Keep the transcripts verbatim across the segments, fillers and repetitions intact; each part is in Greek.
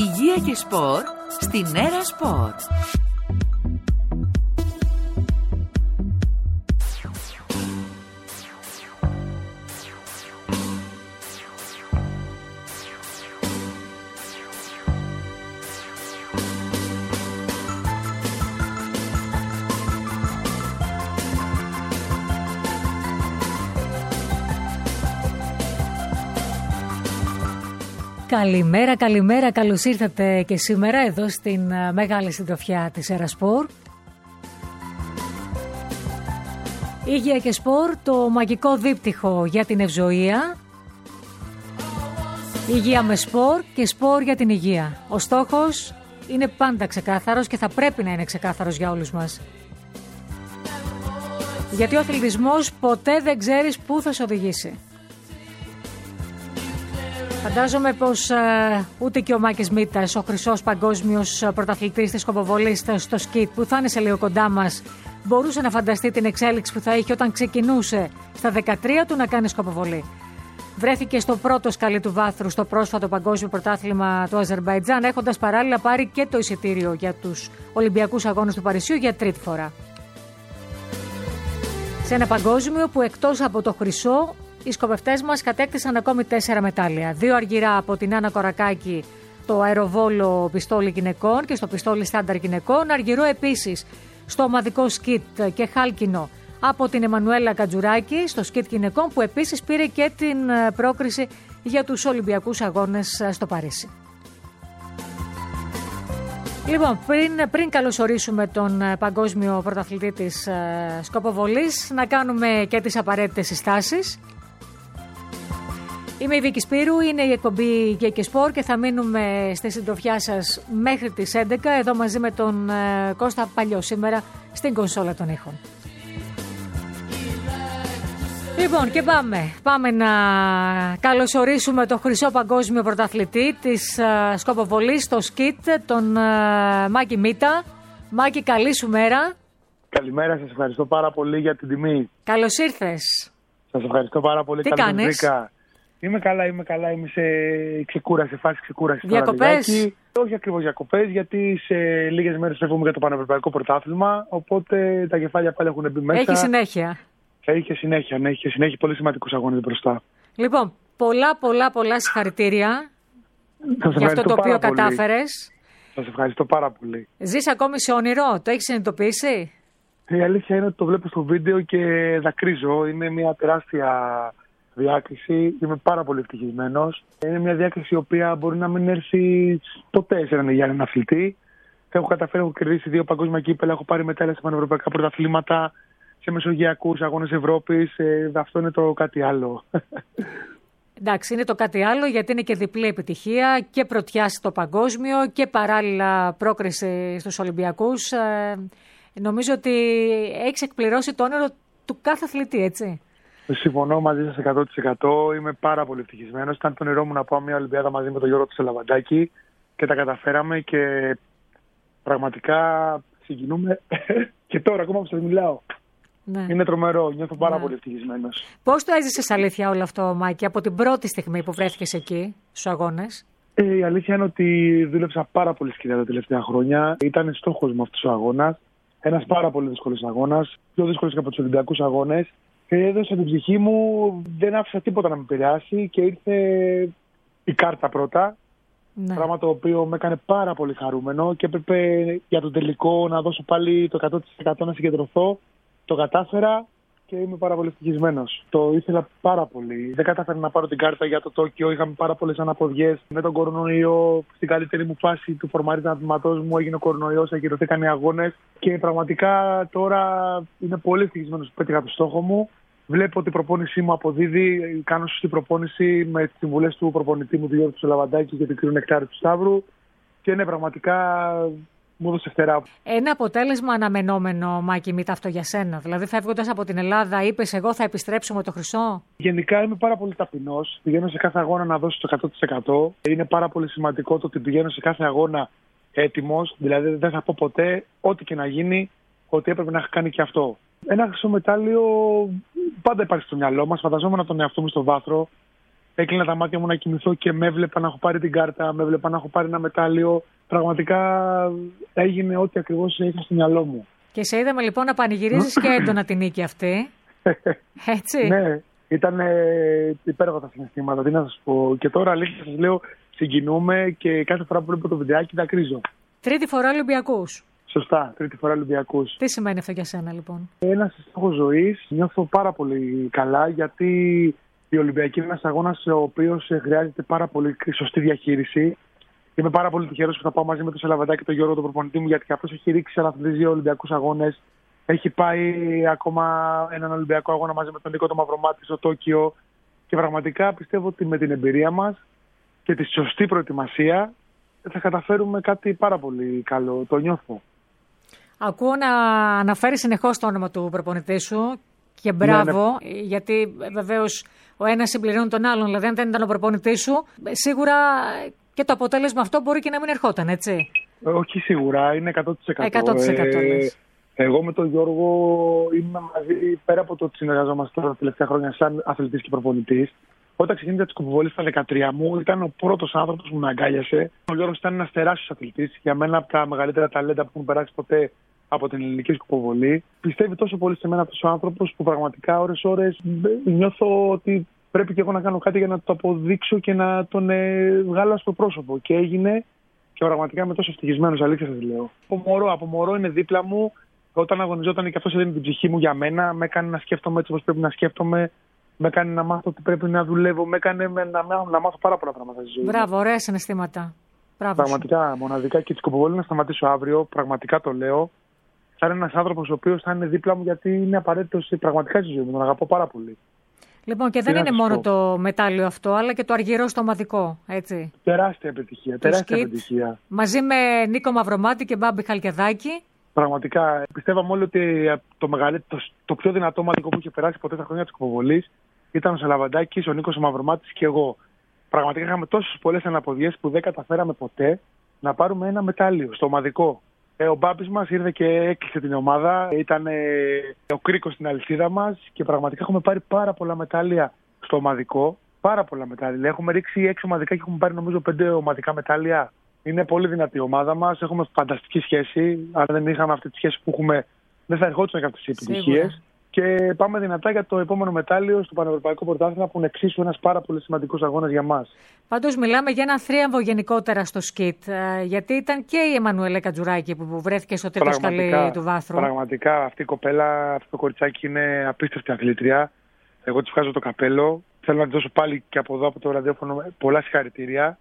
Υγεία και σπορ στην Έρα Σπορ. Καλημέρα, καλημέρα, καλώς ήρθατε και σήμερα εδώ στην μεγάλη συντροφιά της Έρα Σπορ. Υγεία και σπορ, το μαγικό δίπτυχο για την ευζοία. Υγεία με σπορ και σπορ για την υγεία. Ο στόχος είναι πάντα ξεκάθαρος και θα πρέπει να είναι ξεκάθαρος για όλους μας. Γιατί ο αθλητισμός ποτέ δεν ξέρεις πού θα σε οδηγήσει. Φαντάζομαι πως ε, ούτε και ο Μάκης Μίτας, ο χρυσός παγκόσμιος πρωταθλητής της σκοποβολής στο σκιτ που θα είναι σε λίγο κοντά μας, μπορούσε να φανταστεί την εξέλιξη που θα είχε όταν ξεκινούσε στα δεκατρία του να κάνει σκοποβολή. Βρέθηκε στο πρώτο σκαλί του βάθρου στο πρόσφατο παγκόσμιο πρωτάθλημα του Αζερμπαϊτζάν, έχοντας παράλληλα πάρει και το εισιτήριο για τους Ολυμπιακούς Αγώνες του Παρισιού για τρίτη φορά. Σε ένα παγκόσμιο που εκτός από το χρυσό, οι σκοπευτές μας κατέκτησαν ακόμη τέσσερα μετάλλια. Δύο αργυρά από την Άννα Κορακάκη, το αεροβόλο πιστόλι γυναικών και στο πιστόλι στάνταρ γυναικών. Αργυρό επίσης στο ομαδικό σκιτ και χάλκινο από την Εμμανουέλα Κατζουράκη στο σκιτ γυναικών, που επίσης πήρε και την πρόκριση για τους Ολυμπιακούς Αγώνες στο Παρίσι. Λοιπόν, πριν, πριν καλωσορίσουμε τον παγκόσμιο πρωταθλητή της σκοποβολής, να κάνουμε και τις απαραίτητες συστάσεις. Είμαι η Βίκη Σπύρου, είναι η εκπομπή Υγεία και Σπορ και θα μείνουμε στη συντροφιά σας μέχρι τις έντεκα, εδώ μαζί με τον ε, Κώστα Παλιό σήμερα στην κονσόλα των ήχων. Λοιπόν, και πάμε. Πάμε να καλωσορίσουμε τον χρυσό παγκόσμιο πρωταθλητή της ε, σκοποβολής στο σκιτ, τον ε, Μάκη Μίτα. Μάκη, καλή σου μέρα. Καλημέρα, σας ευχαριστώ πάρα πολύ για την τιμή. Καλώς ήρθες. Σας ευχαριστώ πάρα πολύ. Τι κάνεις? Είμαι καλά, είμαι καλά, είμαι σε ξεκούραση, σε φάση ξεκούραση. Διακοπές? Όχι ακριβώς διακοπές, γιατί σε λίγες μέρες φεύγουμε για το Πανευρωπαϊκό Πρωτάθλημα, οπότε τα κεφάλια πάλι έχουν μπει μέσα. Έχει συνέχεια. Θα είχε συνέχεια, ναι, είχε συνέχεια πολύ σημαντικούς αγώνες μπροστά. Λοιπόν, πολλά πολλά πολλά συγχαρητήρια για αυτό το οποίο κατάφερες. Σας ευχαριστώ πάρα πολύ. Ζεις ακόμη σε όνειρο, το έχεις συνειδητοποιήσει? Η αλήθεια είναι ότι το βλέπω στο βίντεο και δακρύζω, είναι μια τεράστια διάκριση. Είμαι πάρα πολύ ευτυχισμένος. Είναι μια διάκριση η οποία μπορεί να μην έρθει ποτέ σε έναν Γιάννη αθλητή. Έχω καταφέρει, έχω κερδίσει δύο παγκόσμια κύπελα, έχω πάρει μετάλλια σε πανευρωπαϊκά πρωταθλήματα, σε μεσογειακούς αγώνες Ευρώπης. Ε, αυτό είναι το κάτι άλλο. Εντάξει, είναι το κάτι άλλο γιατί είναι και διπλή επιτυχία και πρωτιά στο παγκόσμιο και παράλληλα πρόκριση στους Ολυμπιακούς. Ε, νομίζω ότι έχεις εκπληρώσει το όνειρο του κάθε αθλητή, έτσι. Συμφωνώ μαζί σας εκατό τοις εκατό. Είμαι πάρα πολύ ευτυχισμένος. Ήταν το όνειρό μου να πάω μια Ολυμπιάδα μαζί με τον Γιώργο Τσελαβαντάκη και τα καταφέραμε και πραγματικά συγκινούμε και τώρα ακόμα που σας μιλάω. Ναι. Είναι τρομερό. Νιώθω πάρα ναι. πολύ ευτυχισμένος. Πώς το έζησες αλήθεια όλο αυτό, Μάκη, από την πρώτη στιγμή που βρέθηκες εκεί στους αγώνες? Ε, η αλήθεια είναι ότι δούλεψα πάρα πολύ σκληρά τα τελευταία χρόνια. Ήταν στόχος μου αυτός ο αγώνας. Ένας πάρα πολύ δύσκολος αγώνας. Πιο δύσκολος και από τους Ολυμπιακούς Αγώνες. Έδωσα την ψυχή μου, δεν άφησα τίποτα να με επηρεάσει και ήρθε η κάρτα πρώτα. Ναι. Πράγμα το οποίο με έκανε πάρα πολύ χαρούμενο και έπρεπε για το τελικό να δώσω πάλι το εκατό τοις εκατό να συγκεντρωθώ. Το κατάφερα και είμαι πάρα πολύ ευτυχισμένος. Το ήθελα πάρα πολύ. Δεν κατάφερα να πάρω την κάρτα για το Τόκιο. Είχαμε πάρα πολλές αναποδιές με τον κορονοϊό. Στην καλύτερη μου φάση του φορμαρίζματος μου έγινε ο κορονοϊός, ακυρωθήκαν οι αγώνες. Και πραγματικά τώρα είμαι πολύ ευτυχισμένος που πέτυχα το στόχο μου. Βλέπω ότι η προπόνησή μου αποδίδει. Κάνω σωστή προπόνηση με τις συμβουλές του προπονητή μου, του Γιώργου Τσελαβαντάκη και του κ. Νεκτάρη του Σταύρου. Και είναι πραγματικά. Μου έδωσε φτερά. Ένα αποτέλεσμα αναμενόμενο, Μάκη Μίτα, αυτό για σένα? Δηλαδή, φεύγοντας από την Ελλάδα, είπες εγώ θα επιστρέψω με το χρυσό? Γενικά είμαι πάρα πολύ ταπεινός. Πηγαίνω σε κάθε αγώνα να δώσω το εκατό τοις εκατό. Είναι πάρα πολύ σημαντικό το ότι πηγαίνω σε κάθε αγώνα έτοιμος. Δηλαδή, δεν θα πω ποτέ, ό,τι και να γίνει, ότι έπρεπε να έχω κάνει και αυτό. Ένα χρυσό μετάλλιο πάντα υπάρχει στο μυαλό μας. Φανταζόμουν τον εαυτό μου στο βάθρο. έκλεινα τα μάτια μου να κοιμηθώ και με έβλεπα να έχω πάρει την κάρτα, με έβλεπα να έχω πάρει ένα μετάλλιο. Πραγματικά έγινε ό,τι ακριβώς είχα στο μυαλό μου. Και σε είδαμε λοιπόν να πανηγυρίζεις και έντονα την νίκη αυτή. Έτσι. Ναι, ήταν ε, υπέροχα τα συναισθήματα, τι να σας πω. Και τώρα αλήθεια σας λέω, συγκινούμε και κάθε φορά που βλέπω το βιντεάκι δακρύζω. Τρίτη φορά Ολυμπιακούς. Σωστά, τρίτη φορά Ολυμπιακούς. Τι σημαίνει αυτό για σένα λοιπόν? Ένας στόχος ζωής, νιώθω πάρα πολύ καλά γιατί η Ολυμπιακή είναι ένας αγώνας ο οποίος χρειάζεται πάρα πολύ σωστή διαχείριση. Είμαι πάρα πολύ τυχερός που θα πάω μαζί με τον Σαλαβαντά και τον Γιώργο, τον προπονητή μου, γιατί αυτός έχει ρίξει σε αυτούς δύο Ολυμπιακούς αγώνες. Έχει πάει ακόμα έναν Ολυμπιακό αγώνα μαζί με τον Νίκο τον Μαυρομάτη στο Τόκιο. Και πραγματικά πιστεύω ότι με την εμπειρία μας και τη σωστή προετοιμασία θα καταφέρουμε κάτι πάρα πολύ καλό. Το νιώθω. Ακούω να αναφέρει συνεχώς το όνομα του προπονητή σου και μπράβο, ναι, ναι. Γιατί βεβαίως ο ένας συμπληρώνει τον άλλον. Δηλαδή, αν δεν ήταν ο προπονητής σου, σίγουρα και το αποτέλεσμα αυτό μπορεί και να μην ερχόταν, έτσι. Όχι σίγουρα, είναι εκατό τοις εκατό. εκατό τοις εκατό ε, εγώ με τον Γιώργο είμαι μαζί, πέρα από το ότι συνεργαζόμαστε τα τελευταία χρόνια σαν αθλητής και προπονητής. Όταν ξεκίνησα τη σκοποβολή στα δεκατρία μου, ήταν ο πρώτος άνθρωπος που με αγκάλιασε. Ο Γιώργος ήταν ένας τεράστιος αθλητής, για μένα από τα μεγαλύτερα ταλέντα που έχουν περάσει ποτέ από την ελληνική σκοποβολή. Πιστεύει τόσο πολύ σε μένα αυτός ο άνθρωπος που πραγματικά ώρες-ώρες νιώθω ότι πρέπει και εγώ να κάνω κάτι για να το αποδείξω και να τον ε, βγάλω στο πρόσωπο. Και έγινε και πραγματικά είμαι τόσο ευτυχισμένος, αλήθεια σας λέω. Από μωρό, από μωρό είναι δίπλα μου. Όταν αγωνιζόταν και αυτός έδινε την ψυχή μου για μένα, με έκανε να σκέφτομαι έτσι όπως πρέπει να σκέφτομαι. Με έκανε να μάθω ότι πρέπει να δουλεύω, με έκανε να, να, να μάθω πάρα πολλά πράγματα στη ζωή. Μπράβο, ωραία συναισθήματα. Μπράβο. Πραγματικά, μοναδικά και τη σκοποβολή να σταματήσω αύριο, πραγματικά το λέω. Θα είναι ένας άνθρωπος ο οποίος θα είναι δίπλα μου γιατί είναι απαραίτητος πραγματικά στη ζωή μου. Τον αγαπώ πάρα πολύ. Λοιπόν, και δεν είναι μόνο το μετάλλιο αυτό, αλλά και το αργυρό στο ομαδικό, έτσι. Τεράστια επιτυχία. Τεράστια επιτυχία. Μαζί με Νίκο Μαυρομάτη και Μπάμπη Χαλκιδάκη. Πραγματικά πιστεύαμε όλοι ότι το, το, το πιο δυνατό ομαδικό που είχε περάσει ποτέ στα χρόνια της σκοποβολής ήταν ο Σαλαβαντάκης, ο Νίκος ο Μαυρομάτης και εγώ. Πραγματικά είχαμε τόσες πολλές αναποδιές που δεν καταφέραμε ποτέ να πάρουμε ένα μετάλλιο στο ομαδικό. Ε, ο Μπάμπης μας ήρθε και έκλεισε την ομάδα, ήταν ε, ο κρίκος στην αλυσίδα μας και πραγματικά έχουμε πάρει πάρα πολλά μετάλλια στο ομαδικό. Πάρα πολλά μετάλλια. Έχουμε ρίξει έξι ομαδικά και έχουμε πάρει νομίζω πέντε ομαδικά μετάλλια. Είναι πολύ δυνατή η ομάδα μας, έχουμε φανταστική σχέση. Αν δεν είχαμε αυτή τη σχέση που έχουμε, δεν θα ερχόντουσαν αυτές τις επιτυχίες. Και πάμε δυνατά για το επόμενο μετάλλιο στο Πανευρωπαϊκό Πρωτάθλημα που είναι εξίσου ένας πάρα πολύ σημαντικός αγώνας για μας. Πάντως μιλάμε για ένα θρίαμβο γενικότερα στο σκιτ, γιατί ήταν και η Εμμανουέλα Κατζουράκη που βρέθηκε στο τρίτο σκαλί του βάθρου. Πραγματικά αυτή η κοπέλα, αυτό το κοριτσάκι είναι απίστευτη αθλήτρια. Εγώ της βγάζω το καπέλο. Θέλω να της δώσω πάλι και από εδώ από το ραδιόφωνο πολλά συγχαρητήρια.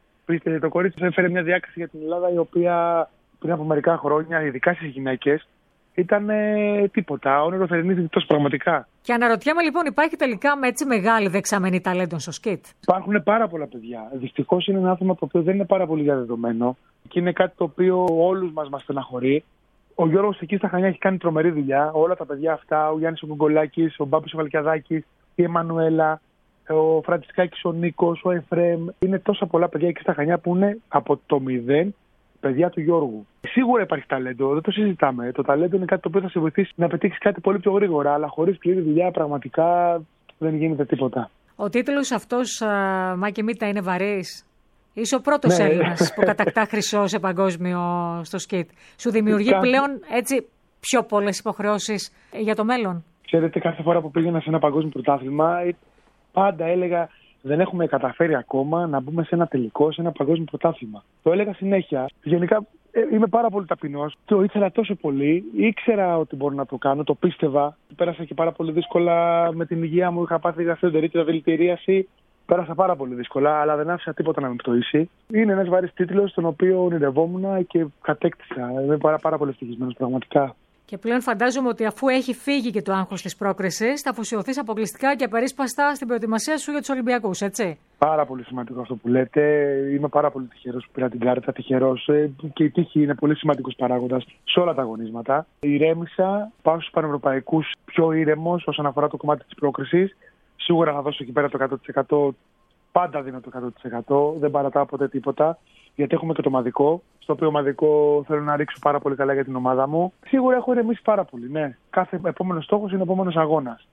Το κορίτσι έφερε μια διάκριση για την Ελλάδα η οποία πριν από μερικά χρόνια, ειδικά στις γυναίκες, ήταν ε, τίποτα. Όνειρο θερινής νυχτός πραγματικά. Και αναρωτιέμαι λοιπόν, υπάρχει τελικά με έτσι μεγάλη δεξαμενή ταλέντων στο σκιτ? Υπάρχουν πάρα πολλά παιδιά. Δυστυχώς είναι ένα άθλημα το οποίο δεν είναι πάρα πολύ διαδεδομένο και είναι κάτι το οποίο όλους μας μας στεναχωρεί. Ο Γιώργος εκεί στα Χανιά έχει κάνει τρομερή δουλειά. Όλα τα παιδιά αυτά, ο Γιάννης ο Γκογκολάκης, ο Μπάμπης ο Βαλκιαδάκης, η Εμμανουέλα, ο Φραντισκάκης, ο Νίκος, ο Εφρέμ. Είναι τόσα πολλά παιδιά εκεί στα Χανιά που είναι από το μηδέν παιδιά του Γιώργου. Σίγουρα υπάρχει ταλέντο, δεν το συζητάμε. Το ταλέντο είναι κάτι το οποίο θα σε βοηθήσει να πετύχεις κάτι πολύ πιο γρήγορα, αλλά χωρίς σκληρή δουλειά πραγματικά δεν γίνεται τίποτα. Ο τίτλος αυτός, Μάκη Μίτα, είναι βαρύς. Είσαι ο πρώτος ναι. Έλληνας που κατακτά χρυσό σε παγκόσμιο στο σκιτ. Σου δημιουργεί Κα... πλέον έτσι πιο πολλές υποχρεώσεις για το μέλλον? Ξέρετε, κάθε φορά που πήγαινα σε ένα παγκόσμιο πρωτάθλημα, πάντα έλεγα δεν έχουμε καταφέρει ακόμα να μπούμε σε ένα τελικό, σε ένα παγκόσμιο πρωτάθλημα. Το έλεγα συνέχεια. Γενικά ε, είμαι πάρα πολύ ταπεινός. Το ήθελα τόσο πολύ. Ήξερα ότι μπορώ να το κάνω, το πίστευα. Πέρασα και πάρα πολύ δύσκολα με την υγεία μου. Είχα πάθει γαστρεντερίτιδα, δηλητηρίαση. Πέρασα πάρα πολύ δύσκολα, αλλά δεν άφησα τίποτα να με πτωίσει. Είναι ένας βαρύς τίτλος, τον οποίο ονειρευόμουν και κατέκτησα. Είμαι πάρα, πάρα πολύ ευτυχισμένος πραγματικά. Και πλέον φαντάζομαι ότι αφού έχει φύγει και το άγχος της πρόκρισης, θα αφοσιωθείς αποκλειστικά και απερίσπαστα στην προετοιμασία σου για τους Ολυμπιακούς, έτσι? Πάρα πολύ σημαντικό αυτό που λέτε. Είμαι πάρα πολύ τυχερός που πήρα την κάρτα, τυχερός. Και η τύχη είναι πολύ σημαντικός παράγοντας σε όλα τα αγωνίσματα. Ηρέμησα, πάω στους πανευρωπαϊκούς πιο ήρεμος όσον αφορά το κομμάτι της πρόκρισης. Σίγουρα θα δώσω εκεί πέρα το εκατό τοις εκατό. Πάντα δίνω το εκατό τοις εκατό. Δεν παρατάω ποτέ τίποτα. Γιατί έχουμε και το ομαδικό, στο οποίο ομαδικό θέλω να ρίξω πάρα πολύ καλά για την ομάδα μου. Σίγουρα έχω ηρεμήσει πάρα πολύ, ναι. Κάθε επόμενο στόχος είναι επόμενος αγώνας.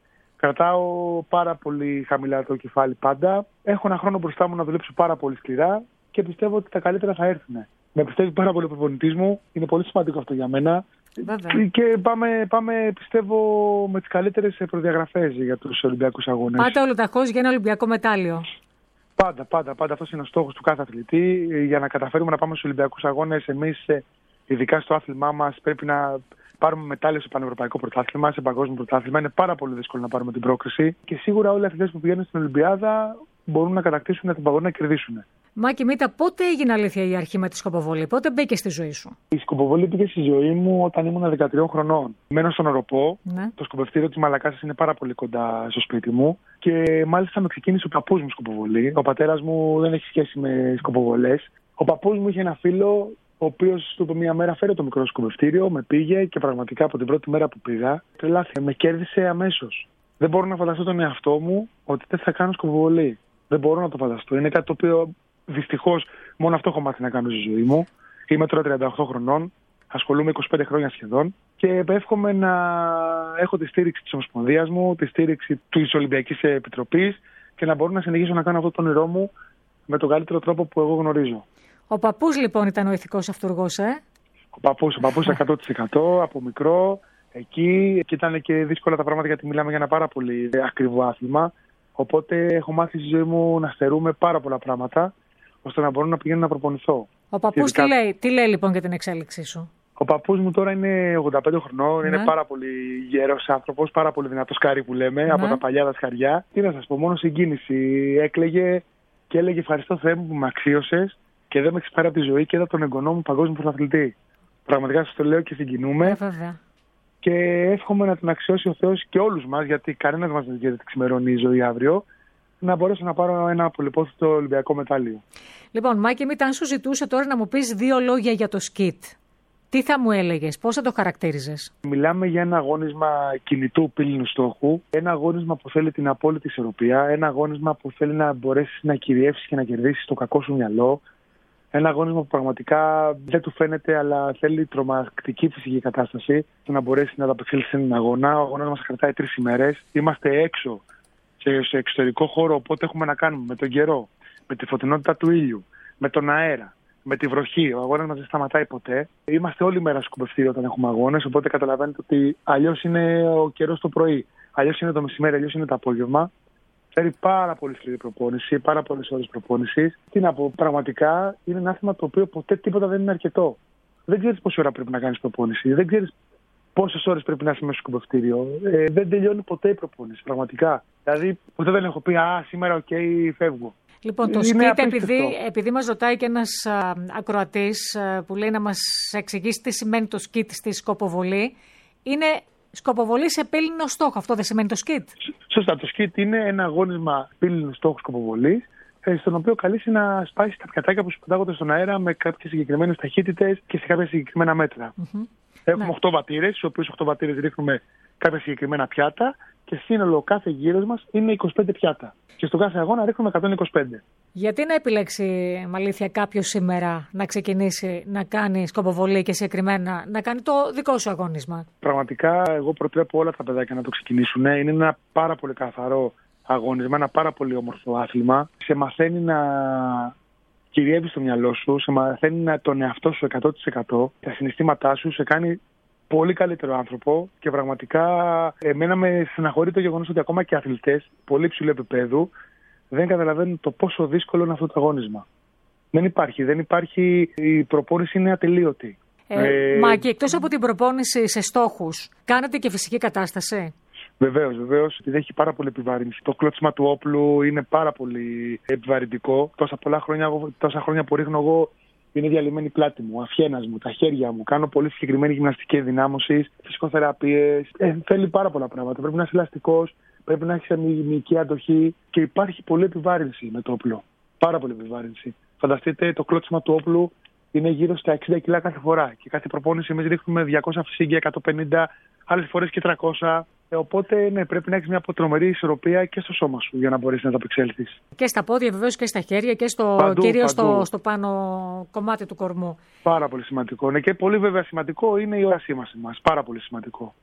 Κρατάω πάρα πολύ χαμηλά το κεφάλι πάντα. Έχω ένα χρόνο μπροστά μου να δουλέψω πάρα πολύ σκληρά και πιστεύω ότι τα καλύτερα θα έρθουν. Με πιστεύει πάρα πολύ ο προπονητής μου. Είναι πολύ σημαντικό αυτό για μένα. Βέβαια. Και πάμε, πάμε, πιστεύω, με τις καλύτερες προδιαγραφές για τους Ολυμπιακούς Αγώνες. Πάτε ολοταχώς για ένα Ολυμπιακό μετάλλιο. Πάντα, πάντα, πάντα. Αυτός είναι ο στόχος του κάθε αθλητή. Για να καταφέρουμε να πάμε στους Ολυμπιακούς Αγώνες, εμείς, ειδικά στο άθλημά μας, πρέπει να πάρουμε μετάλλιο σε πανευρωπαϊκό πρωτάθλημα, σε παγκόσμιο πρωτάθλημα. Είναι πάρα πολύ δύσκολο να πάρουμε την πρόκριση. Και σίγουρα όλοι οι αθλητές που πηγαίνουν στην Ολυμπιάδα μπορούν να κατακτήσουν την παγωνία να κερδίσουν. Μάκη Μίτα, πότε έγινε αλήθεια η αρχή με τη σκοποβολή, πότε μπήκε στη ζωή σου? Η σκοποβολή μπήκε στη ζωή μου όταν ήμουν δεκατρία χρονών. Μένω στον Οροπό. Ναι. Το σκοπευτήριο της Μαλακάσας είναι πάρα πολύ κοντά στο σπίτι μου. Και μάλιστα με ξεκίνησε ο παππούς μου σκοποβολή. Ο πατέρας μου δεν έχει σχέση με σκοποβολές. Ο παππούς μου είχε ένα φίλο, ο οποίος του είπε μία μέρα φέρε το μικρό σκοπευτήριο, με πήγε και πραγματικά από την πρώτη μέρα που πήγα, τρελάθηκε. Με κέρδισε αμέσως. Δεν μπορώ να φανταστώ τον εαυτό μου ότι δεν θα κάνω σκοποβολή. Δεν μπορώ να το φανταστώ. Είναι κάτι το οποίο δυστυχώς μόνο αυτό έχω μάθει να κάνω στη ζωή μου. Είμαι τώρα τριάντα οκτώ χρονών, ασχολούμαι είκοσι πέντε χρόνια σχεδόν και εύχομαι να έχω τη στήριξη της Ομοσπονδίας μου, τη στήριξη της Ολυμπιακής Επιτροπής και να μπορώ να συνεχίσω να κάνω αυτό το όνειρό μου με τον καλύτερο τρόπο που εγώ γνωρίζω. Ο παππούς λοιπόν ήταν ο ηθικός αυτούργος, ε? Ο παππούς, ο παππούς εκατό τοις εκατό από μικρό εκεί και ήταν και δύσκολα τα πράγματα γιατί μιλάμε για ένα πάρα πολύ ακριβό άθλημα. Οπότε έχω μάθει στη ζωή μου να στερούμε πάρα πολλά πράγματα ώστε να μπορώ να πηγαίνω να προπονηθώ. Ο παππούς ειδικά... τι, λέει, τι λέει λοιπόν για την εξέλιξή σου? Ο παππούς μου τώρα είναι ογδόντα πέντε χρονών, ναι. Είναι πάρα πολύ γέρος άνθρωπος, πάρα πολύ δυνατός σκάρι που λέμε, ναι. Από τα παλιά τα σκαριά. Τι να σας πω, μόνο συγκίνηση. Έκλαιγε και έλεγε ευχαριστώ Θεέ μου που με αξίωσες και δεν με έχεις πάρει από τη ζωή και είδα τον εγγονό μου παγκόσμιο πρωταθλητή. Πραγματικά σας το λέω και συγκινούμε. Ε, βέβαια. Και εύχομαι να τον αξιώσει ο Θεός και όλους μας, γιατί κανένας μας δεν ξημερώνει η ζωή αύριο, να μπορέσω να πάρω ένα πολυπόθητο Ολυμπιακό μετάλλιο. Λοιπόν, Μάκη Μίτα, αν σου ζητούσε τώρα να μου πεις δύο λόγια για το σκιτ, τι θα μου έλεγες, πώς θα το χαρακτήριζες? Μιλάμε για ένα αγώνισμα κινητού πύληνου στόχου, ένα αγώνισμα που θέλει την απόλυτη ισορροπία, ένα αγώνισμα που θέλει να μπορέσει να κυριεύσει και να κερδίσει το κακό σου μυαλό. Ένα αγώνισμα που πραγματικά δεν του φαίνεται, αλλά θέλει τρομακτική φυσική κατάσταση για να μπορέσει να ανταπεξέλθει σε έναν αγώνα. Ο αγώνας μας κρατάει τρεις ημέρες. Είμαστε έξω, σε, σε εξωτερικό χώρο, οπότε έχουμε να κάνουμε με τον καιρό, με τη φωτεινότητα του ήλιου, με τον αέρα, με τη βροχή. Ο αγώνας μας δεν σταματάει ποτέ. Είμαστε όλη μέρα στο σκοπευτήριο όταν έχουμε αγώνες, οπότε καταλαβαίνετε ότι αλλιώς είναι ο καιρός το πρωί, αλλιώς είναι το μεσημέρι, αλλιώς είναι το απόγευμα. Θέλει πάρα πολύ σκληρή προπόνηση, πάρα πολλές ώρες προπόνησης. Τι να πω, πραγματικά είναι ένα άθλημα το οποίο ποτέ τίποτα δεν είναι αρκετό. Δεν ξέρεις πόση ώρα πρέπει να κάνεις προπόνηση, δεν ξέρεις πόσες ώρες πρέπει να είσαι μέσα στο σκοπευτήριο. Ε, δεν τελειώνει ποτέ η προπόνηση, πραγματικά. Δηλαδή, ποτέ δεν έχω πει, Α, σήμερα, οκ, okay, φεύγω. Λοιπόν, το σκιτ, επειδή, επειδή μας ρωτάει και ένας α, ακροατής α, που λέει να μας εξηγήσει τι σημαίνει το σκιτ στη σκοποβολή, είναι σκοποβολή σε πύληνο στόχο. Αυτό δεν σημαίνει το σκιτ? Σωστά. Το σκιτ είναι ένα αγώνισμα πύληνου στόχου σκοποβολής, στον οποίο καλείσαι να σπάσει τα πιατάκια που σου πετάγονται στον αέρα με κάποιες συγκεκριμένες ταχύτητες και σε κάποια συγκεκριμένα μέτρα. Mm-hmm. Έχουμε οκτώ ναι. βατήρες, στους οποίους οκτώ βατήρες ρίχνουμε κάποια συγκεκριμένα πιάτα και σύνολο κάθε γύρος μας είναι είκοσι πέντε πιάτα. Και στον κάθε αγώνα ρίχνουμε εκατόν είκοσι πέντε. Γιατί να επιλέξει, Μαλήθεια, κάποιος σήμερα να ξεκινήσει να κάνει σκοποβολή και συγκεκριμένα να κάνει το δικό σου αγώνισμα? Πραγματικά, εγώ προτρέπω όλα τα παιδάκια να το ξεκινήσουν. Είναι ένα πάρα πολύ καθαρό αγώνισμα, ένα πάρα πολύ όμορφο άθλημα. Σε μαθαίνει να κυριεύεις το μυαλό σου, σε μαθαίνει να τον εαυτό σου εκατό τοις εκατό, τα συναισθήματά σου, σε κάνει πολύ καλύτερο άνθρωπο και πραγματικά εμένα με στεναχωρεί το γεγονός ότι ακόμα και αθλητές πολύ υψηλού επίπεδου δεν καταλαβαίνουν το πόσο δύσκολο είναι αυτό το αγώνισμα. Δεν υπάρχει, δεν υπάρχει, η προπόνηση είναι ατελείωτη. Ε, ε, μα και εκτός από την προπόνηση σε στόχους, κάνετε και φυσική κατάσταση? Βεβαίως, βεβαίως, επειδή έχει πάρα πολύ επιβάρυνση. Το κλώτσιμα του όπλου είναι πάρα πολύ επιβαρυντικό. Τόσα πολλά χρόνια, τόσα χρόνια που ρίχνω εγώ είναι διαλυμένη η πλάτη μου, αφιένας μου, τα χέρια μου. Κάνω πολύ συγκεκριμένη γυμναστική ενδυνάμωση, φυσικοθεραπείες. Ε, θέλει πάρα πολλά πράγματα. Πρέπει να είσαι ελαστικός, πρέπει να έχεις μυϊκή αντοχή και υπάρχει πολλή επιβάρυνση με το όπλο. Πάρα πολύ επιβάρυνση. Φανταστείτε, το κλώτσιμα του όπλου είναι γύρω στα εξήντα κιλά κάθε φορά. Και κάθε προπόνηση εμείς ρίχνουμε διακόσια φυσίγγια, εκατόν πενήντα, άλλες φορές και τριακόσια. Ε, οπότε ναι, πρέπει να έχεις μια τρομερή ισορροπία και στο σώμα σου για να μπορέσεις να το απεξέλθεις. Και στα πόδια βεβαίως και στα χέρια και στο παντού, κυρίως παντού. Στο, στο πάνω κομμάτι του κορμού. Πάρα πολύ σημαντικό. Ναι, και πολύ βέβαια σημαντικό είναι η όρασή μας. Πάρα πολύ σημαντικό.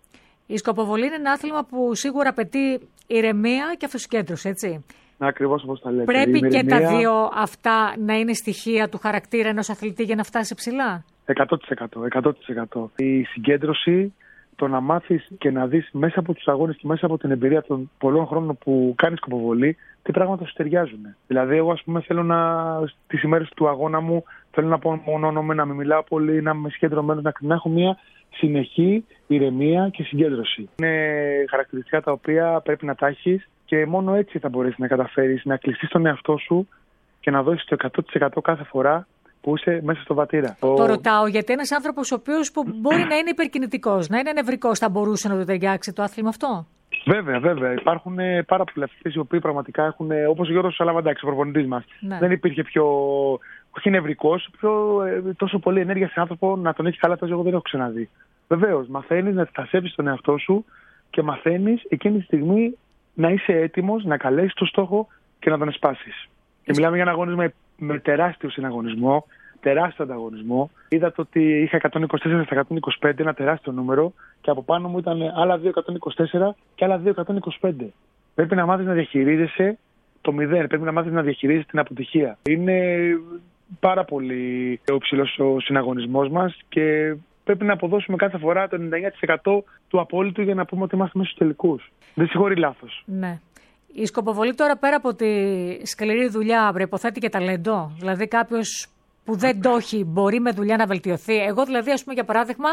Η σκοποβολή είναι ένα άθλημα που σίγουρα απαιτεί ηρεμία και αυτοσυγκέντρωση, έτσι. Ακριβώς όπως τα λέτε. Πρέπει και τα δύο αυτά να είναι στοιχεία του χαρακτήρα ενός αθλητή για να φτάσει ψηλά. εκατό τοις εκατό, εκατό τοις εκατό. Η συγκέντρωση, το να μάθεις και να δεις μέσα από τους αγώνες και μέσα από την εμπειρία των πολλών χρόνων που κάνεις σκοποβολή, τι πράγματα σου ταιριάζουν. Δηλαδή, εγώ ας πούμε θέλω να, στις ημέρες του αγώνα μου, θέλω να πω μόνο να μην μιλάω πολύ, να είμαι συγκεντρωμένος, να, να έχω μια συνεχή ηρεμία και συγκέντρωση. Είναι χαρακτηριστικά τα οποία πρέπει να τα έχεις και μόνο έτσι θα μπορέσεις να καταφέρεις να κλειστείς τον εαυτό σου και να δώσεις το εκατό τοις εκατό κάθε φορά που είσαι μέσα στο βατήρα. Το ρωτάω γιατί ένας άνθρωπος ο οποίος που μπορεί να είναι υπερκινητικός, να είναι νευρικός, θα μπορούσε να το ταιριάξει το άθλημα αυτό. Βέβαια, βέβαια. Υπάρχουν πάρα πολλοί αθλητές οι οποίοι πραγματικά έχουν, όπως ο Γιώργος Σαλαβαντάκης, ο προπονητής μας. Ναι. Δεν υπήρχε πιο, όχι νευρικός, πιο τόσο πολύ ενέργεια σε άνθρωπο να τον έχει καλά τόσο εγώ δεν έχω ξαναδεί. Βεβαίως, μαθαίνεις να τα σέβεις τον εαυτό σου και μαθαίνεις εκείνη τη στιγμή να είσαι έτοιμος να καλέσεις το στόχο και να τον εσπάσεις. Και μιλάμε για ένα αγώνισμα με, με τεράστιο συναγωνισμό, τεράστιο ανταγωνισμό. Είδατε ότι είχα εκατόν είκοσι τέσσερα στα εκατόν είκοσι πέντε, ένα τεράστιο νούμερο, και από πάνω μου ήταν άλλα δύο εκατόν είκοσι τέσσερα και άλλα δύο εκατόν είκοσι πέντε. Πρέπει να μάθεις να διαχειρίζεσαι το μηδέν, πρέπει να μάθεις να διαχειρίζεσαι την αποτυχία. Είναι πάρα πολύ ο υψηλός ο συναγωνισμός μας και πρέπει να αποδώσουμε κάθε φορά το ενενήντα εννέα τοις εκατό του απόλυτου για να πούμε ότι είμαστε μέσα στους τελικούς. Δεν συγχωρεί λάθος. Ναι. Η σκοποβολή τώρα πέρα από τη σκληρή δουλειά προϋποθέτει και ταλέντο. Δηλαδή κάποιος που δεν το έχει μπορεί με δουλειά να βελτιωθεί. Εγώ δηλαδή, ας πούμε για παράδειγμα,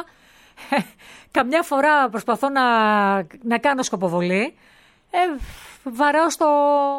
καμιά φορά προσπαθώ να, να κάνω σκοποβολή, ε, βαράω στο,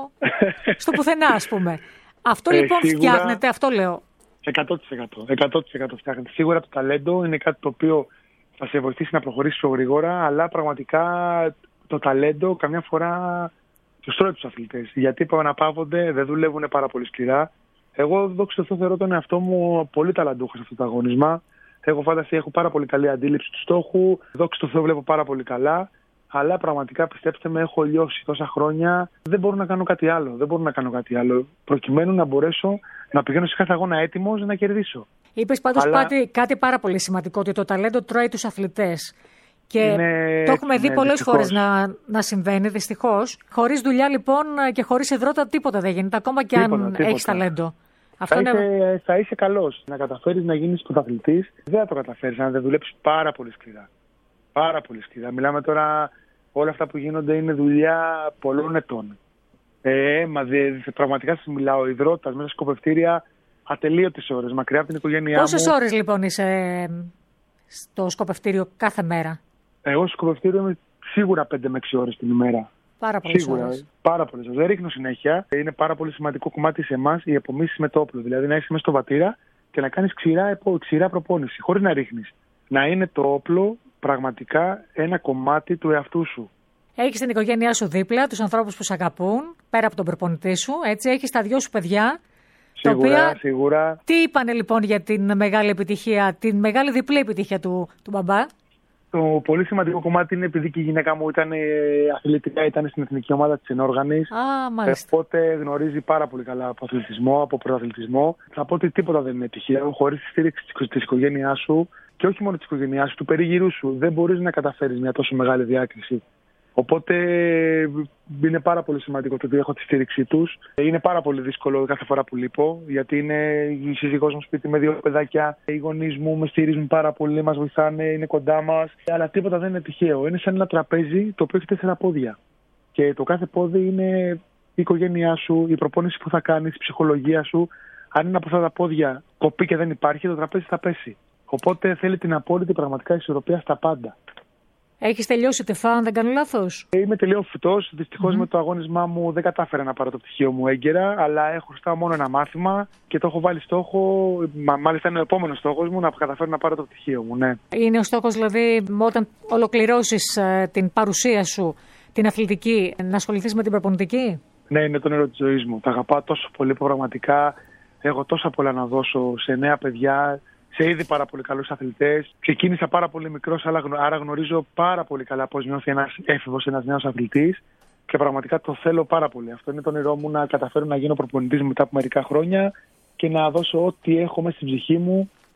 στο πουθενά ας πούμε. Αυτό ε, λοιπόν σίγουρα, φτιάχνεται, αυτό λέω. εκατό τοις εκατό, εκατό τοις εκατό φτιάχνεται. Σίγουρα το ταλέντο είναι κάτι το οποίο θα σε βοηθήσει να προχωρήσεις πιο γρήγορα, αλλά πραγματικά το ταλέντο καμιά φορά τους τρώει τους αθλητές. Γιατί επαναπαύονται, δεν δουλεύουν πάρα πολύ σκληρά. Εγώ, δόξα τω Θεώ, θεωρώ τον εαυτό μου πολύ ταλαντούχο σε αυτό το αγώνισμα. Έχω φάνταση, έχω πάρα πολύ καλή αντίληψη του στόχου. Δόξα τω Θεώ, βλέπω πάρα πολύ καλά. Αλλά πραγματικά, πιστέψτε με, έχω λιώσει τόσα χρόνια. Δεν μπορώ να κάνω κάτι άλλο. Δεν μπορώ να κάνω κάτι άλλο. Προκειμένου να μπορέσω να πηγαίνω σε κάθε αγώνα έτοιμος να κερδίσω. Είπες πάντως Αλλά... κάτι, κάτι πάρα πολύ σημαντικό, ότι το ταλέντο τρώει τους αθλητές. Και είναι... το έχουμε δει ναι, πολλές φορές να, να συμβαίνει, δυστυχώς. Χωρίς δουλειά λοιπόν και χωρίς υδρότα τίποτα δεν γίνεται, ακόμα και τίποτα, αν έχεις ταλέντο. Αυτό θα, είναι... είσαι, θα είσαι καλός. Να καταφέρεις να γίνεις πρωταθλητής, δεν θα το καταφέρεις αν δεν δουλέψεις πάρα πολύ σκληρά. Πάρα πολύ σκληρά. Μιλάμε τώρα, όλα αυτά που γίνονται είναι δουλειά πολλών ετών. Ε, μα δε, πραγματικά σας μιλάω, υδρότας μέσα σκοπευτήρια ατελείωτες ώρες, μακριά από την οικογένειά Πόσες μου. Πόσες ώρες λοιπόν είσαι στο σκοπευτήριο κάθε μέρα? Εγώ στο σκοπευτήριο είμαι σίγουρα πέντε με έξι ώρες την ημέρα. Πάρα πολλές σίγουρα, ώρες. Πάρα πολλές ώρες. Δεν ρίχνω συνέχεια. Είναι πάρα πολύ σημαντικό κομμάτι σε εμάς οι επομίσεις με το όπλο. Δηλαδή να είσαι μέσα στο βατήρα και να κάνεις ξηρά, ξηρά προπόνηση, χωρίς να ρίχνεις. Να είναι το όπλο πραγματικά ένα κομμάτι του εαυτού σου. Έχεις την οικογένειά σου δίπλα, τους ανθρώπους που σε αγαπούν, πέρα από τον προπονητή σου. Έτσι, έχεις τα δυο σου παιδιά. Σίγουρα, τα οποία, σίγουρα. Τι είπανε λοιπόν για την μεγάλη επιτυχία, την μεγάλη διπλή επιτυχία του, του μπαμπά? Το πολύ σημαντικό κομμάτι είναι επειδή και η γυναίκα μου ήταν αθλητικά, ήταν στην εθνική ομάδα της ενόργανης. Α, μάλιστα. Οπότε γνωρίζει πάρα πολύ καλά από αθλητισμό, από πρωταθλητισμό. Θα πω ότι τίποτα δεν είναι τυχαίο. Χωρίς τη στήριξη της οικογένειάς σου και όχι μόνο της οικογένειάς σου, του περίγυρου σου, δεν μπορείς να καταφέρεις μια τόσο μεγάλη διάκριση. Οπότε είναι πάρα πολύ σημαντικό το ότι έχω τη στήριξή τους. Είναι πάρα πολύ δύσκολο κάθε φορά που λείπω, γιατί είναι η σύζυγός μου σπίτι με δύο παιδάκια, οι γονείς μου με στηρίζουν πάρα πολύ, μας βοηθάνε, είναι κοντά μας. Αλλά τίποτα δεν είναι τυχαίο. Είναι σαν ένα τραπέζι το οποίο έχει τέσσερα πόδια. Και το κάθε πόδι είναι η οικογένειά σου, η προπόνηση που θα κάνεις, η ψυχολογία σου. Αν είναι από αυτά τα πόδια κοπεί και δεν υπάρχει, το τραπέζι θα πέσει. Οπότε θέλει την απόλυτη πραγματικά ισορροπία στα πάντα. Έχεις τελειώσει τεφά, αν δεν κάνω λάθος? Είμαι τελείως φυτός. Δυστυχώς mm. με το αγώνισμά μου δεν κατάφερα να πάρω το πτυχίο μου έγκαιρα, αλλά έχω χρωστάω μόνο ένα μάθημα και το έχω βάλει στόχο. Μα, μάλιστα είναι ο επόμενος στόχος μου να καταφέρω να πάρω το πτυχίο μου, ναι. Είναι ο στόχος δηλαδή όταν ολοκληρώσεις ε, την παρουσία σου, την αθλητική, να ασχοληθείς με την προπονητική? Ναι, είναι το νερό της ζωής μου. Τα αγαπάω τόσο πολύ που πραγματικά έχω τόσα πολλά να δώσω σε νέα παιδιά, σε ήδη πάρα πολύ καλούς αθλητές. Ξεκίνησα πάρα πολύ μικρός, άρα γνωρίζω πάρα πολύ καλά πώς νιώθει ένας έφηβος, ένας νέος αθλητής και πραγματικά το θέλω πάρα πολύ. Αυτό είναι το όνειρό μου, να καταφέρω να γίνω προπονητής μετά από μερικά χρόνια και να δώσω ό,τι έχω μέσα στην ψυχή μου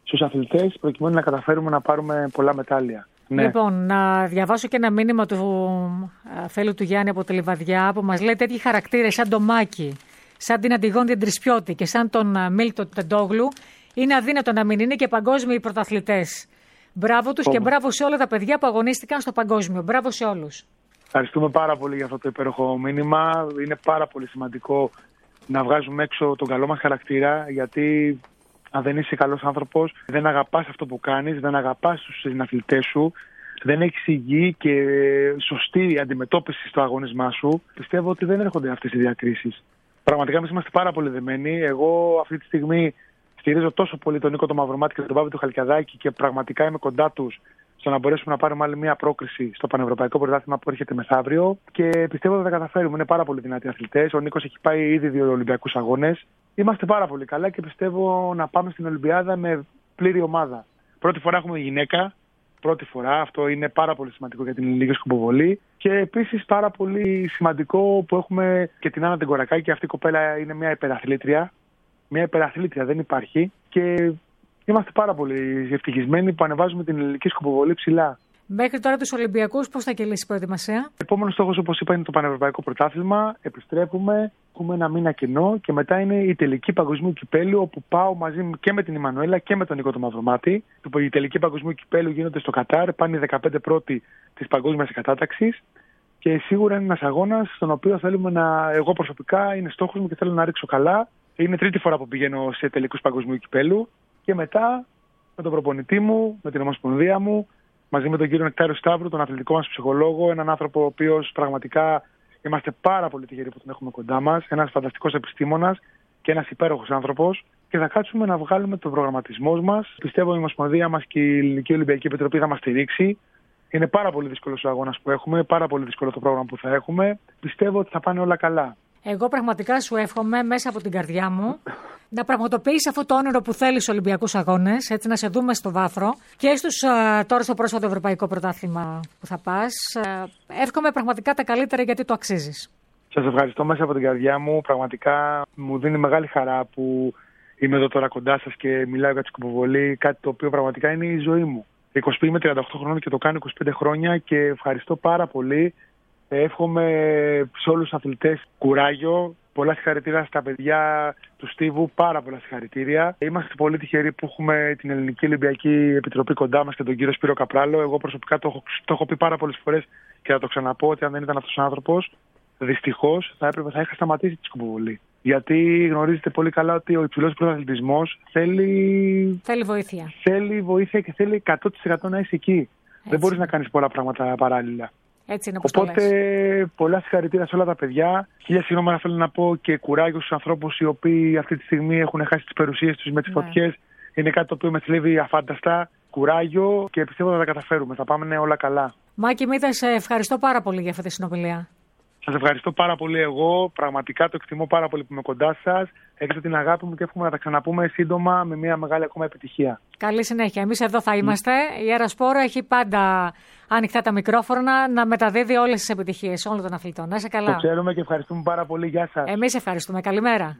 στους αθλητές προκειμένου να καταφέρουμε να πάρουμε πολλά μετάλλια. Ναι. Λοιπόν, να διαβάσω και ένα μήνυμα του φίλου του Γιάννη από τη Λιβαδιά που μας λέει τέτοιοι χαρακτήρες σαν τον Μάκη, σαν την Αντιγόνη Τρισπιώτη και σαν τον Μίλτο Τεντόγλου είναι αδύνατο να μην είναι και παγκόσμιοι πρωταθλητές. Μπράβο τους και μπράβο σε όλα τα παιδιά που αγωνίστηκαν στο παγκόσμιο. Μπράβο σε όλους. Ευχαριστούμε πάρα πολύ για αυτό το υπέροχο μήνυμα. Είναι πάρα πολύ σημαντικό να βγάζουμε έξω τον καλό μας χαρακτήρα, γιατί αν δεν είσαι καλός άνθρωπος, δεν αγαπάς αυτό που κάνεις, δεν αγαπάς τους συναθλητές σου, δεν έχεις υγιή και σωστή αντιμετώπιση στο αγώνισμά σου, πιστεύω ότι δεν έρχονται αυτές οι διακρίσεις. Πραγματικά εμείς είμαστε πάρα πολύ δεμένοι. Εγώ αυτή τη στιγμή στηρίζω τόσο πολύ τον Νίκο τον Μαυρομάτη και τον Παύλο του Χαλκιαδάκη και πραγματικά είμαι κοντά τους στο να μπορέσουμε να πάρουμε άλλη μια πρόκριση στο Πανευρωπαϊκό Πρωτάθλημα που έρχεται μεθαύριο και πιστεύω ότι θα τα καταφέρουμε. Είναι πάρα πολύ δυνατοί αθλητές. Ο Νίκος έχει πάει ήδη δύο Ολυμπιακούς αγώνες. Είμαστε πάρα πολύ καλά και πιστεύω να πάμε στην Ολυμπιάδα με πλήρη ομάδα. Πρώτη φορά έχουμε γυναίκα. Πρώτη φορά. Αυτό είναι πάρα πολύ σημαντικό για την ελληνική σκοποβολή. Και επίσης πάρα πολύ σημαντικό που έχουμε και την Άννα Τεγκορακάκη. Αυτή η κοπέλα είναι μια υπεραθλήτρια. Μια υπεραθλήτρια δεν υπάρχει. Και είμαστε πάρα πολύ ευτυχισμένοι που ανεβάζουμε την ελληνική σκοποβολή ψηλά. Μέχρι τώρα τους Ολυμπιακούς πώς θα κυλήσει η προετοιμασία? Επόμενος στόχος, όπως είπα, είναι το Πανευρωπαϊκό Πρωτάθλημα. Επιστρέφουμε, έχουμε ένα μήνα κενό και μετά είναι η τελική παγκοσμίου κυπέλου, όπου πάω μαζί και με την Ιμανουέλα και με τον Νίκο τον Μαυρομάτη. Η τελική παγκοσμίου κυπέλου γίνονται στο Κατάρ, πάνε οι δεκαπέντε πρώτοι της παγκόσμιας κατάταξης. Και σίγουρα είναι ένας αγώνας στον οποίο θέλουμε να. Εγώ προσωπικά είναι στόχος μου και θέλω να ρίξω καλά. Είναι τρίτη φορά που πηγαίνω σε τελικούς παγκοσμίου κυπέλου. Και μετά με τον προπονητή μου, με την Ομοσπονδία μου, μαζί με τον κύριο Νεκτάριο Σταύρου, τον αθλητικό μας ψυχολόγο, έναν άνθρωπο ο οποίος πραγματικά είμαστε πάρα πολύ τυχεροί που τον έχουμε κοντά μας, ένας φανταστικός επιστήμονας και ένας υπέροχος άνθρωπος. Και θα κάτσουμε να βγάλουμε τον προγραμματισμό μας. Πιστεύω η Ομοσπονδία μας και η Ελληνική Ολυμπιακή Επιτροπή θα μας στηρίξει. Είναι πάρα πολύ δύσκολος ο αγώνας που έχουμε, πάρα πολύ δύσκολο το πρόγραμμα που θα έχουμε. Πιστεύω ότι θα πάνε όλα καλά. Εγώ πραγματικά σου εύχομαι μέσα από την καρδιά μου να πραγματοποιήσεις αυτό το όνειρο που θέλεις στους Ολυμπιακούς Αγώνες, έτσι να σε δούμε στο βάθρο και στους, τώρα στο πρόσφατο Ευρωπαϊκό Πρωτάθλημα που θα πας. Εύχομαι πραγματικά τα καλύτερα γιατί το αξίζεις. Σας ευχαριστώ μέσα από την καρδιά μου. Πραγματικά μου δίνει μεγάλη χαρά που είμαι εδώ τώρα κοντά σας και μιλάω για τη σκοποβολή, κάτι το οποίο πραγματικά είναι η ζωή μου. είκοσι είμαι τριάντα οκτώ χρόνων και το κάνω είκοσι πέντε χρόνια και ευχαριστώ πάρα πολύ. Εύχομαι σε όλους τους αθλητές κουράγιο. Πολλά συγχαρητήρια στα παιδιά του Στίβου, πάρα πολλά συγχαρητήρια. Είμαστε πολύ τυχεροί που έχουμε την Ελληνική Ολυμπιακή Επιτροπή κοντά μας και τον κύριο Σπύρο Καπράλο. Εγώ προσωπικά το έχω, το έχω πει πάρα πολλές φορές και θα το ξαναπώ ότι αν δεν ήταν αυτός ο άνθρωπος, δυστυχώς θα έπρεπε θα είχα σταματήσει τη σκοποβολή. Γιατί γνωρίζετε πολύ καλά ότι ο υψηλός πρωταθλητισμός θέλει... θέλει βοήθεια. Θέλει βοήθεια και θέλει εκατό τοις εκατό να είσαι εκεί. Έτσι. Δεν μπορείς να κάνεις πολλά πράγματα παράλληλα. Έτσι είναι, όπως οπότε, πολλά συγχαρητήρια σε όλα τα παιδιά. Χίλια συγγνώμη, θέλω να πω και κουράγιο στους ανθρώπους οι οποίοι αυτή τη στιγμή έχουν χάσει τις περιουσίες τους με τις ναι. φωτιές. Είναι κάτι το οποίο με θλίβει αφάνταστα. Κουράγιο και πιστεύω ότι θα τα καταφέρουμε. Θα πάμε όλα καλά. Μάκη Μήτα, σε ευχαριστώ πάρα πολύ για αυτή τη συνομιλία. Σας ευχαριστώ πάρα πολύ εγώ. Πραγματικά το εκτιμώ πάρα πολύ που είμαι κοντά σας. Έχετε την αγάπη μου και εύχομαι να τα ξαναπούμε σύντομα με μια μεγάλη ακόμα επιτυχία. Καλή συνέχεια. Εμείς εδώ θα είμαστε. Η Αερασπόρο έχει πάντα ανοιχτά τα μικρόφωνα να μεταδίδει όλες τις επιτυχίες όλων των αθλητών. Να είσαι καλά. Το ξέρουμε και ευχαριστούμε πάρα πολύ. Γεια σας. Εμείς ευχαριστούμε. Καλημέρα.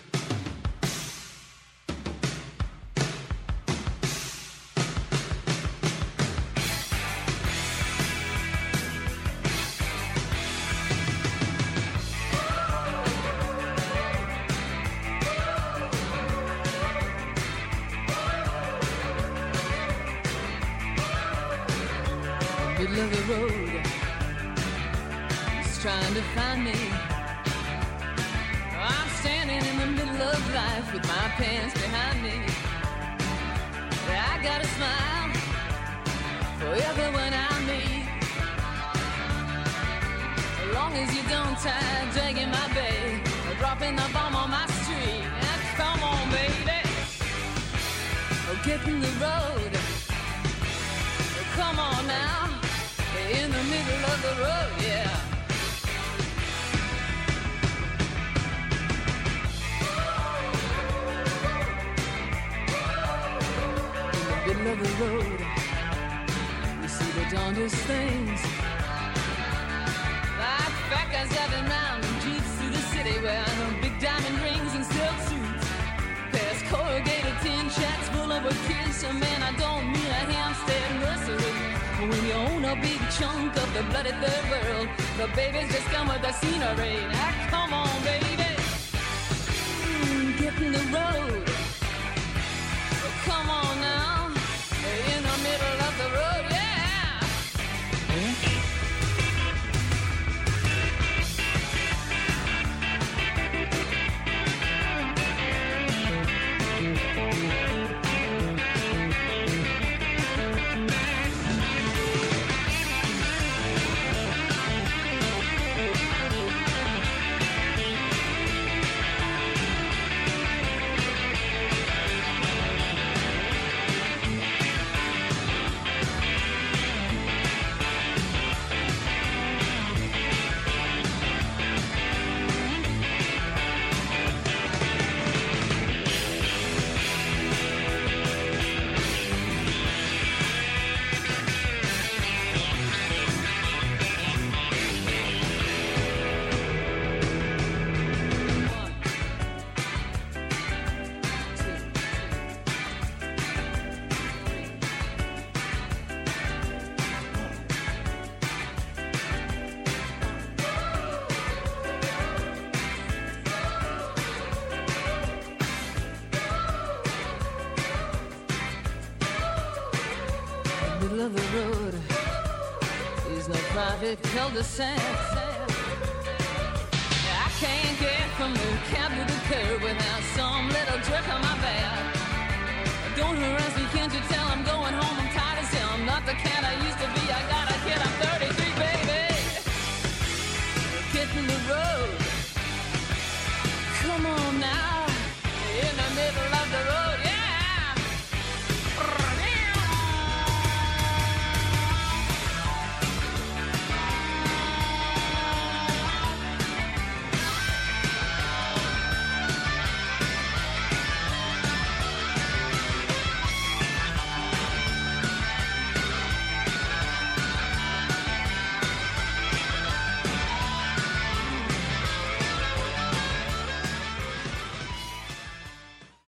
Middle of the road, he's trying to find me. I'm standing in the middle of life with my pants behind me. I got a smile for everyone I meet. As long as you don't tie dragging my bag or dropping the bomb on my street. And come on, baby, oh, get in the road. Come on now. In the middle of the road, yeah. In the middle of the road, you see the darndest things. Like fat guys driving around in jeeps through the city wearing big diamond rings and silk suits. Past corrugated tin shacks full of a kids man, I don't mean a Hampstead nursery. When you own a big chunk of the bloody third world, the babies just come with the scenery. Now come on, baby, mm, get in the road. Come on now, in the middle of the road, yeah. Of the road is no private cul-de-sac. I can't get from the cab to the curb without some little jerk on my back.